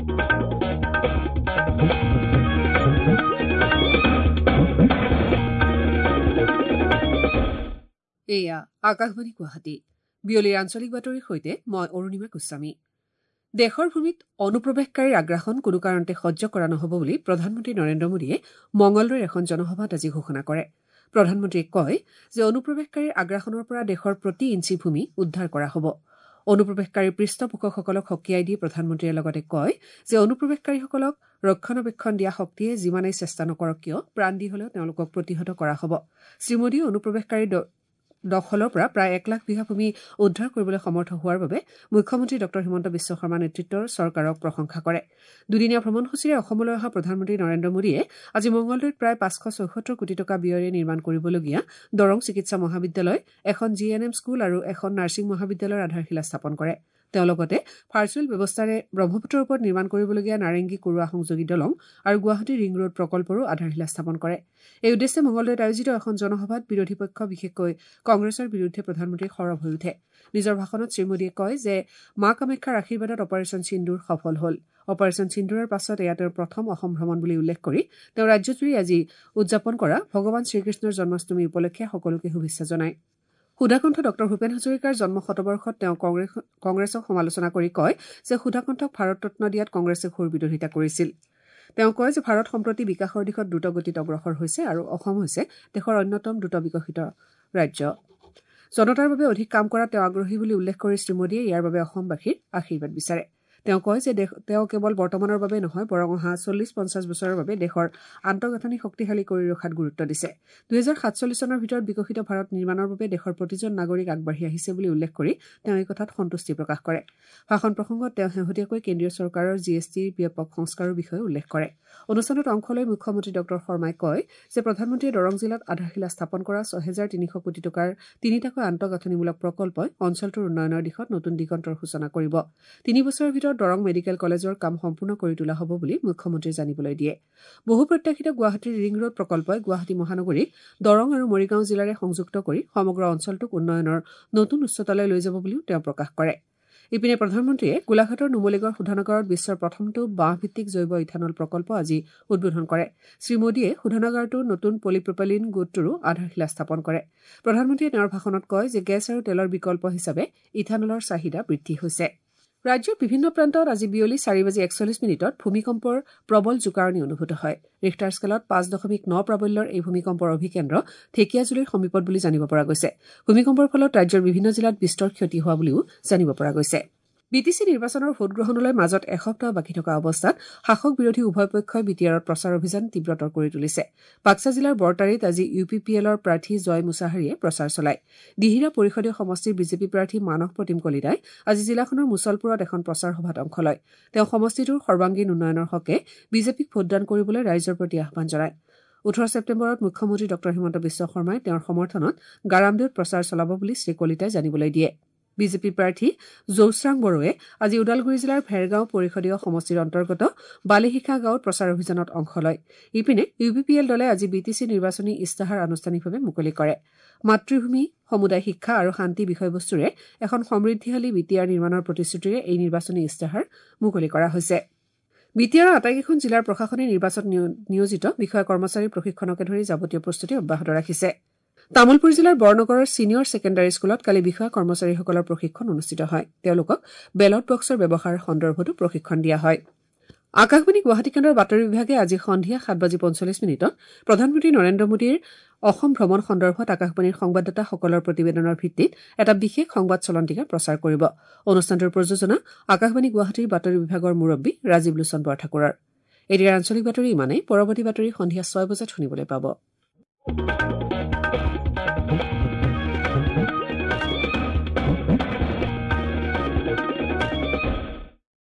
এয়া আকাশবাণী গুৱাহাটী বিয়লিৰ আঞ্চলিক বাতৰিৰ সৈতে মই অৰুণিমা গোস্বামী। দেশৰ ভূমিত অনুপ্ৰৱেশকাৰীৰ আগ্ৰাসন কোনো কাৰণতে সহ্য কৰা নহ'ব বুলি প্ৰধানমন্ত্ৰী নৰেন্দ্ৰ মোদীয়ে মঙলদৈৰ এখন জনসভাত আজি ঘোষণা কৰে। প্ৰধানমন্ত্ৰীয়ে কয় যে অনুপ্ৰৱেশকাৰীৰ আগ্ৰাসনৰ পৰা দেশৰ প্ৰতি ইঞ্চি ভূমি উদ্ধাৰ কৰা হ'ব। অনুপ্ৰৱেশকাৰীৰ পৃষ্ঠপোষকসকলক সকীয়াই দি প্ৰধানমন্ত্ৰীয়ে লগতে কয় যে অনুপ্ৰৱেশকাৰীসকলক ৰক্ষণাবেক্ষণ দিয়া শক্তিয়ে যিমানেই চেষ্টা নকৰক কিয় প্ৰাণ দি হলেও তেওঁলোকক প্ৰতিহত কৰা হ'ব। শ্ৰীমোদীয়ে অনুপ্ৰৱেশকাৰী দখলৰ পৰা প্ৰায় 1 লাখ বিঘা ভূমি উদ্ধাৰ কৰিবলৈ সমৰ্থ হোৱাৰ বাবে মুখ্যমন্ত্ৰী ড হিমন্ত বিশ্ব শৰ্মা নেতৃত্বৰ চৰকাৰক প্ৰশংসা কৰে। দুদিনীয়া ভ্ৰমণসূচীৰে অসমলৈ অহা প্ৰধানমন্ত্ৰী নৰেন্দ্ৰ মোদীয়ে আজি মঙলদৈত প্ৰায় 574 কোটি টকা ব্যয়েৰে নিৰ্মাণ কৰিবলগীয়া দৰং চিকিৎসা মহাবিদ্যালয়, এখন GNM স্কুল আৰু এখন নাৰ্ছিং মহাবিদ্যালয়ৰ আধাৰশিলা স্থাপন কৰে। তেওঁ লগতে ভাৰ্চুৱেল ব্যৱস্থাৰে ব্ৰহ্মপুত্ৰৰ ওপৰত নিৰ্মাণ কৰিবলগীয়া নাৰেংগী কুৰুৱা সংযোগী দলং আৰু গুৱাহাটী ৰিং ৰোড প্ৰকল্পৰো আধাৰশিলা স্থাপন কৰে। এই উদ্দেশ্যে মঙলদৈত আয়োজিত এখন জনসভাত বিৰোধী পক্ষ বিশেষকৈ কংগ্ৰেছৰ বিৰুদ্ধে প্ৰধানমন্ত্ৰী সৰব হৈ উঠে। নিজৰ ভাষণত শ্ৰীমোদীয়ে কয় যে মা কামাখ্যাৰ আশীৰ্বাদত অপাৰেচন সিন্দুৰ সফল হ'ল। অপাৰেচন সিন্দুৰৰ পাছত এয়া তেওঁৰ প্ৰথম অসম ভ্ৰমণ বুলি উল্লেখ কৰি তেওঁ ৰাজ্যজুৰি আজি উদযাপন কৰা ভগৱান শ্ৰীকৃষ্ণৰ জন্মাষ্টমী উপলক্ষে সকলোকে শুভেচ্ছা জনায়। সুধাকণ্ঠ ড ভূপেন হাজৰিকাৰ জন্ম শতবৰ্ষত তেওঁ কংগ্ৰেছক সমালোচনা কৰি কয় যে সুধাকণ্ঠক ভাৰত ৰত্ন দিয়াত কংগ্ৰেছে ঘোৰ বিৰোধিতা কৰিছিল। তেওঁ কয় যে ভাৰত সম্প্ৰতি বিকাশৰ দিশত দ্ৰুতগতিত অগ্ৰসৰ হৈছে আৰু অসম হৈছে দেশৰ অন্যতম দ্ৰুত বিকশিত ৰাজ্য। জনতাৰ বাবে অধিক কাম কৰাত তেওঁ আগ্ৰহী বুলি উল্লেখ কৰি শ্ৰীমোদীয়ে ইয়াৰ বাবে অসমবাসীৰ আশীৰ্বাদ বিচাৰে। তেওঁ কয় যে তেওঁ কেৱল বৰ্তমানৰ বাবে নহয় বৰং অহা 40-50 বছৰৰ বাবে দেশৰ আন্তঃগাঁথনি শক্তিশালী কৰি ৰখাত গুৰুত্ব দিছে। 2047 চনৰ ভিতৰত বিকশিত ভাৰত নিৰ্মাণৰ বাবে দেশৰ প্ৰতিজন নাগৰিক আগবাঢ়ি আহিছে বুলি উল্লেখ কৰি তেওঁ এই কথাত সন্তুষ্টি প্ৰকাশ কৰে। ভাষণ প্ৰসংগত তেওঁ শেহতীয়াকৈ কেন্দ্ৰীয় চৰকাৰৰ GSTৰ ব্যাপক সংস্কাৰৰ বিষয়ে উল্লেখ কৰে। অনুষ্ঠানত অংশ লৈ মুখ্যমন্ত্ৰী ড শৰ্মাই কয় যে প্ৰধানমন্ত্ৰীয়ে দৰং জিলাত আধাৰশিলা স্থাপন কৰা 6300 কোটি টকাৰ তিনিটাকৈ আন্তঃগাঁথনিমূলক প্ৰকল্পই অঞ্চলটোৰ উন্নয়নৰ দিশত নতুন দিগন্তৰ সূচনা কৰিব। 3 বছৰৰ ভিতৰত দৰং মেডিকেল কলেজৰ কাম সম্পূৰ্ণ কৰি তোলা হ'ব বুলি মুখ্যমন্ত্ৰীয়ে জানিবলৈ দিয়ে। বহু প্ৰত্যাশিত গুৱাহাটীৰ ৰিং ৰোড প্ৰকল্পই গুৱাহাটী মহানগৰীক দৰং আৰু মৰিগাঁও জিলাৰে সংযুক্ত কৰি সমগ্ৰ অঞ্চলটোক উন্নয়নৰ নতুন উচ্চতালৈ লৈ যাব বুলিও তেওঁ প্ৰকাশ কৰে। ইপিনে প্ৰধানমন্ত্ৰীয়ে গোলাঘাটৰ নুমলীগড় শোধনাগাৰত বিশ্বৰ প্ৰথমটো বাঁহভিত্তিক জৈৱ ইথানল প্ৰকল্প আজি উদ্বোধন কৰে। শ্ৰীমোদীয়ে শোধনাগাৰটোৰ নতুন পলিপ্ৰপাইলিন গোটটোৰো আধাৰশিলা স্থাপন কৰে। প্ৰধানমন্ত্ৰীয়ে তেওঁৰ ভাষণত কয় যে গেছ আৰু তেলৰ বিকল্প হিচাপে ইথানলৰ চাহিদা বৃদ্ধি হৈছে। ৰাজ্যৰ বিভিন্ন প্ৰান্তত আজি বিয়লি 4:41 ভূমিকম্পৰ প্ৰবল জোকাৰণি অনুভূত হয়। ৰিখটাৰ স্কেলত 5.9 প্ৰাবল্যৰ এই ভূমিকম্পৰ অভিকেন্দ্ৰ ঢেকিয়াজুলিৰ সমীপত বুলি জানিব পৰা গৈছে। ভূমিকম্পৰ ফলত ৰাজ্যৰ বিভিন্ন জিলাত বিস্তৰ ক্ষতি হোৱা বুলিও জানিব পৰা গৈছে। BTC নিৰ্বাচনৰ ভোটগ্ৰহণলৈ মাজত এসপ্তাহ বাকী থকা অৱস্থাত শাসক বিৰোধী উভয় পক্ষই BTRত প্ৰচাৰ অভিযান তীব্ৰতৰ কৰি তুলিছে। বাক্সা জিলাৰ বৰতাৰীত আজি UPPLৰ প্ৰাৰ্থী জয় মুছাহাৰীয়ে প্ৰচাৰ চলায়। দিহিৰা পৰিষদীয় সমষ্টিৰ বিজেপি প্ৰাৰ্থী মানস প্ৰতিম কলিতাই আজি জিলাখনৰ মুছলপুৰত এখন প্ৰচাৰ সভাত অংশ লয়। তেওঁ সমষ্টিটোৰ সৰ্বাংগীন উন্নয়নৰ হকে বিজেপিক ভোটদান কৰিবলৈ ৰাইজৰ প্ৰতি আহ্বান জনায়। 18 ছেপ্টেম্বৰত মুখ্যমন্ত্ৰী ড হিমন্ত বিশ্ব শৰ্মাই তেওঁৰ সমৰ্থনত গাৰামদেউত প্ৰচাৰ চলাব বুলি শ্ৰী কলিতাই জানিবলৈ দিয়ে। বিজেপি প্ৰাৰ্থী জৌচৰাং বড়োৱে আজি ওদালগুৰি জিলাৰ ভেৰগাঁও পৰিষদীয় সমষ্টিৰ অন্তৰ্গত বালিশিখা গাঁৱত প্ৰচাৰ অভিযানত অংশ লয়। ইপিনে UPPL দলে আজি BTC নিৰ্বাচনী ইস্তাহাৰ আনুষ্ঠানিকভাৱে মুকলি কৰে। মাতৃভূমি, সমুদায় শিক্ষা আৰু শান্তি বিষয়বস্তুৰে এখন সমৃদ্ধিশালী BTR নিৰ্মাণৰ প্ৰতিশ্ৰুতিৰে এই নিৰ্বাচনী ইস্তাহাৰ মুকলি কৰা হৈছে। BTRৰ আটাইকেইখন জিলাৰ প্ৰশাসনে নিৰ্বাচনত নিয়োজিত বিষয়া কৰ্মচাৰীৰ প্ৰশিক্ষণকে ধৰি যাৱতীয় প্ৰস্তুতি অব্যাহত ৰাখিছে। তামুলপুৰ জিলাৰ বৰনগৰৰ ছিনিয়ৰ ছেকেণ্ডাৰী স্কুলত কালি বিষয়া কৰ্মচাৰীসকলৰ প্ৰশিক্ষণ অনুষ্ঠিত হয়। তেওঁলোকক বেলট বক্সৰ ব্যৱহাৰ সন্দৰ্ভতো প্ৰশিক্ষণ দিয়া হয়। আকাশবাণী গুৱাহাটী কেন্দ্ৰৰ বাতৰি বিভাগে আজি সন্ধিয়া 7:45 প্ৰধানমন্ত্ৰী নৰেন্দ্ৰ মোদীৰ অসম ভ্ৰমণ সন্দৰ্ভত আকাশবাণীৰ সংবাদদাতাসকলৰ প্ৰতিবেদনৰ ভিত্তিত এটা বিশেষ সংবাদ চলন্তিকা প্ৰচাৰ কৰিব। অনুষ্ঠানটোৰ প্ৰযোজনা আকাশবাণী গুৱাহাটীৰ বাতৰি বিভাগৰ মুৰব্বী ৰাজীৱ লোচন বৰঠাকুৰৰ। এতিয়াৰ আঞ্চলিক বাতৰি ইমানেই। পৰৱৰ্তী বাতৰি সন্ধিয়া 6 বজাত শুনিবলৈ পাব।